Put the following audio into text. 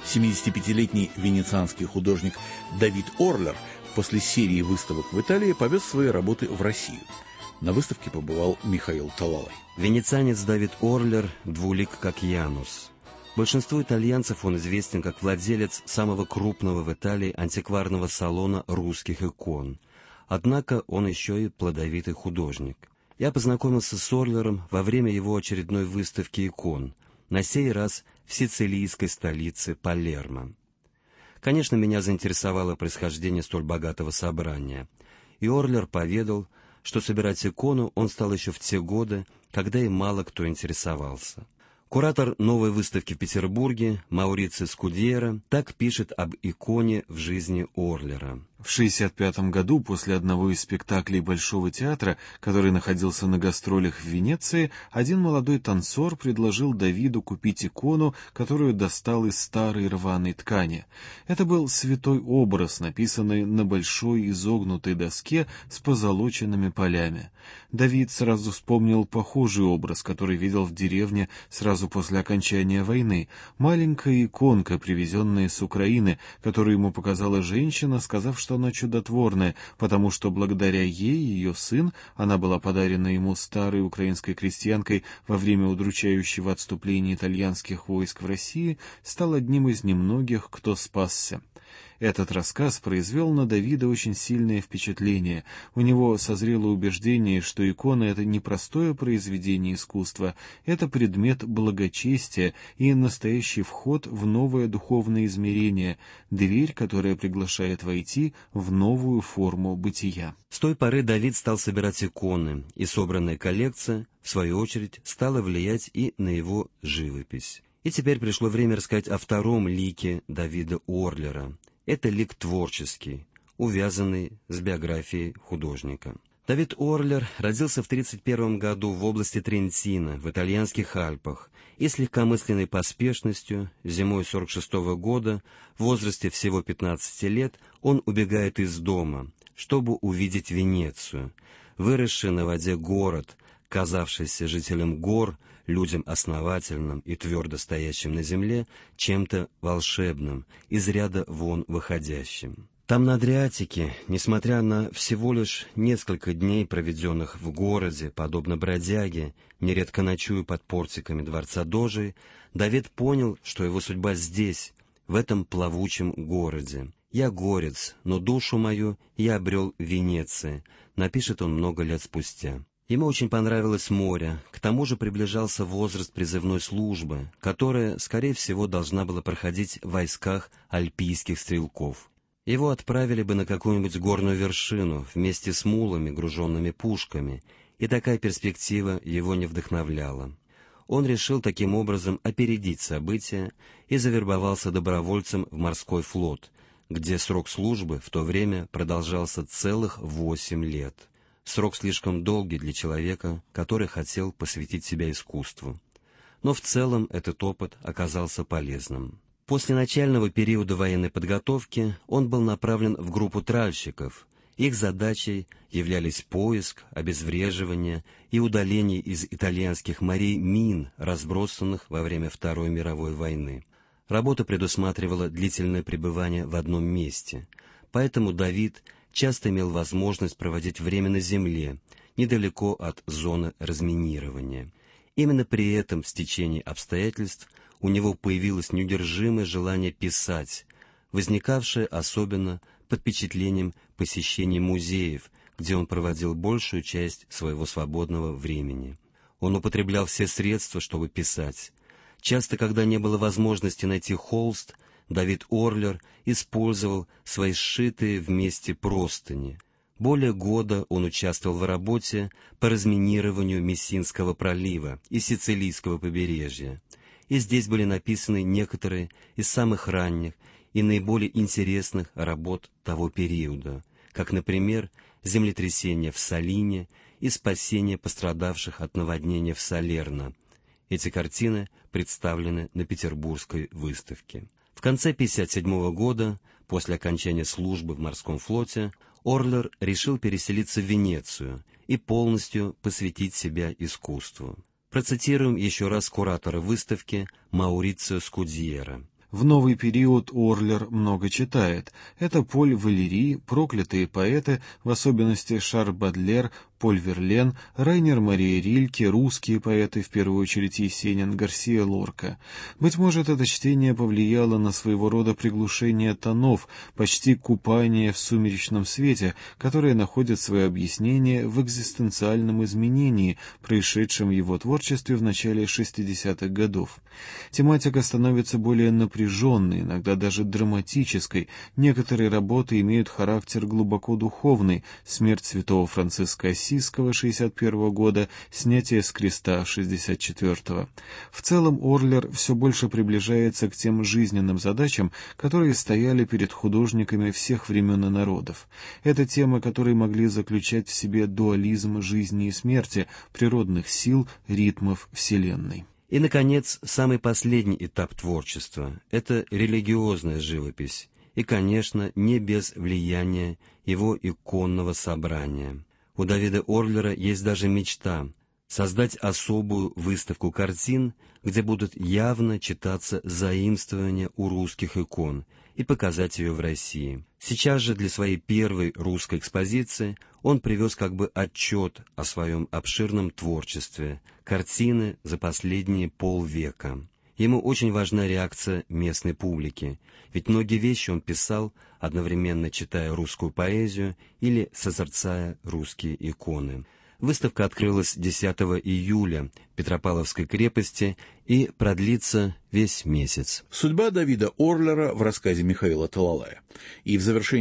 75-летний венецианский художник Давид Орлер после серии выставок в Италии повез свои работы в Россию. На выставке побывал Михаил Талалай. Венецианец Давид Орлер двулик как Янус. Большинству итальянцев он известен как владелец самого крупного в Италии антикварного салона русских икон. Однако он еще и плодовитый художник. Я познакомился с Орлером во время его очередной выставки икон, на сей раз в сицилийской столице Палермо. Конечно, меня заинтересовало происхождение столь богатого собрания, и Орлер поведал, что собирать икону он стал еще в те годы, когда и мало кто интересовался. Куратор новой выставки в Петербурге Маурицио Скудьера так пишет об иконе в жизни Орлера. В 1965 году, после одного из спектаклей Большого театра, который находился на гастролях в Венеции, один молодой танцор предложил Давиду купить икону, которую достал из старой рваной ткани. Это был святой образ, написанный на большой изогнутой доске с позолоченными полями. Давид сразу вспомнил похожий образ, который видел в деревне сразу после окончания войны. Маленькая иконка, привезенная с Украины, которую ему показала женщина, сказав, что она чудотворная, потому что благодаря ей ее сын, она была подарена ему старой украинской крестьянкой во время удручающего отступления итальянских войск в России, стал одним из немногих, кто спасся. Этот рассказ произвел на Давида очень сильное впечатление. У него созрело убеждение, что икона — это не простое произведение искусства, это предмет благочестия и настоящий вход в новое духовное измерение, дверь, которая приглашает войти в новую форму бытия. С той поры Давид стал собирать иконы, и собранная коллекция, в свою очередь, стала влиять и на его живопись. И теперь пришло время рассказать о втором лике Давида Орлера. Это лик творческий, увязанный с биографией художника. Давид Орлер родился в 1931 году в области Трентино, в итальянских Альпах, и с легкомысленной поспешностью зимой 1946 года, в возрасте всего 15 лет, он убегает из дома, чтобы увидеть Венецию, выросший на воде город, казавшийся жителям гор, людям основательным и твердо стоящим на земле, чем-то волшебным, из ряда вон выходящим. Там на Адриатике, несмотря на всего лишь несколько дней, проведенных в городе, подобно бродяге, нередко ночуя под портиками дворца Дожи, Давид понял, что его судьба здесь, в этом плавучем городе. «Я горец, но душу мою я обрел в Венеции», напишет он много лет спустя. Ему очень понравилось море, к тому же приближался возраст призывной службы, которая, скорее всего, должна была проходить в войсках альпийских стрелков. Его отправили бы на какую-нибудь горную вершину вместе с мулами, груженными пушками, и такая перспектива его не вдохновляла. Он решил таким образом опередить события и завербовался добровольцем в морской флот, где срок службы в то время продолжался целых 8 лет. Срок слишком долгий для человека, который хотел посвятить себя искусству. Но в целом этот опыт оказался полезным. После начального периода военной подготовки он был направлен в группу тральщиков. Их задачей являлись поиск, обезвреживание и удаление из итальянских морей мин, разбросанных во время Второй мировой войны. Работа предусматривала длительное пребывание в одном месте, поэтому Давид часто имел возможность проводить время на земле, недалеко от зоны разминирования. Именно при этом, в стечении обстоятельств, у него появилось неудержимое желание писать, возникавшее особенно под впечатлением посещений музеев, где он проводил большую часть своего свободного времени. Он употреблял все средства, чтобы писать. Часто, когда не было возможности найти холст, Давид Орлер использовал свои сшитые вместе простыни. Более года он участвовал в работе по разминированию Мессинского пролива и Сицилийского побережья. И здесь были написаны некоторые из самых ранних и наиболее интересных работ того периода, как, например, землетрясение в Салине и спасение пострадавших от наводнения в Салерно. Эти картины представлены на Петербургской выставке. В конце 1957 года, после окончания службы в морском флоте, Орлер решил переселиться в Венецию и полностью посвятить себя искусству. Процитируем еще раз куратора выставки Маурицио Скудьера. В новый период Орлер много читает. Это Поль Валери, проклятые поэты, в особенности Шарль Бадлер, Поль Верлен, Райнер Мария Рильке, русские поэты, в первую очередь Есенин, Гарсиа Лорка. Быть может, это чтение повлияло на своего рода приглушение тонов, почти купание в сумеречном свете, которое находит свое объяснение в экзистенциальном изменении, происшедшем в его творчестве в начале 60-х годов. Тематика становится более напряженной, иногда даже драматической. Некоторые работы имеют характер глубоко духовный: «Смерть святого Франциска Ассизского» 61 года, «Снятие с креста» 64. В целом Орлер все больше приближается к тем жизненным задачам, которые стояли перед художниками всех времен и народов. Это темы, которые могли заключать в себе дуализм жизни и смерти, природных сил, ритмов Вселенной. И, наконец, самый последний этап творчества — это религиозная живопись, и, конечно, не без влияния его иконного собрания. У Давида Орлера есть даже мечта — создать особую выставку картин, где будут явно читаться заимствования у русских икон, и показать ее в России. Сейчас же для своей первой русской экспозиции он привез как бы отчет о своем обширном творчестве, картины за последние полвека. Ему очень важна реакция местной публики, ведь многие вещи он писал, одновременно читая русскую поэзию или созерцая русские иконы. Выставка открылась 10 июля в Петропавловской крепости и продлится весь месяц. Судьба Давида Орлера в рассказе Михаила Талалая. И в завершении